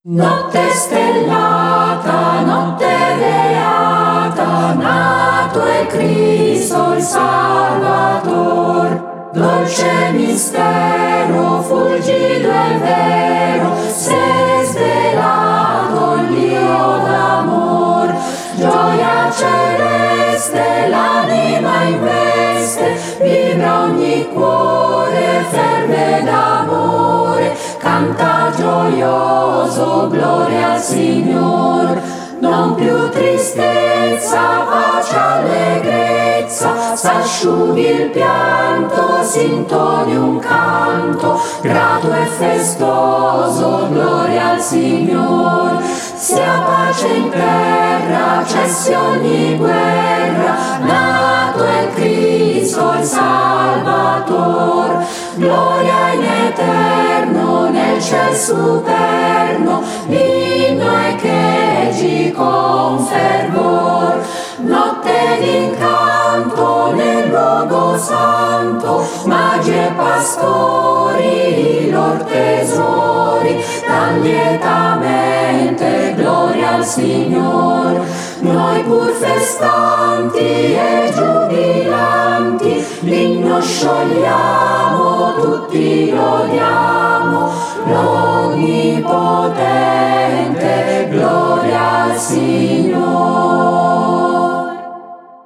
Notte stellata, notte beata, nato è Cristo il Salvator. Dolce mistero, fulgido e vero, s'è svelato il Dio d'amor. Gioia celeste, l'anima investe, vibra ogni cuore, ferve d'amore, canta gioioso, gloria al Signor. Non più tristezza, pace, allegrezza, s'asciughi il pianto, s'intoni un canto, grato e festoso, gloria al Signor. Sia pace in terra, cessi ogni guerra, nato è Cristo il Salvator. Gloria in eterno, nel ciel superno, l'inno è cheggi con fervor. Notte d'incanto nel luogo santo, magi e pastori, i lor tesori, dan lietamente gloria al Signor. Noi pur festanti e giubilanti, l'inno sciogliamo tutti noi.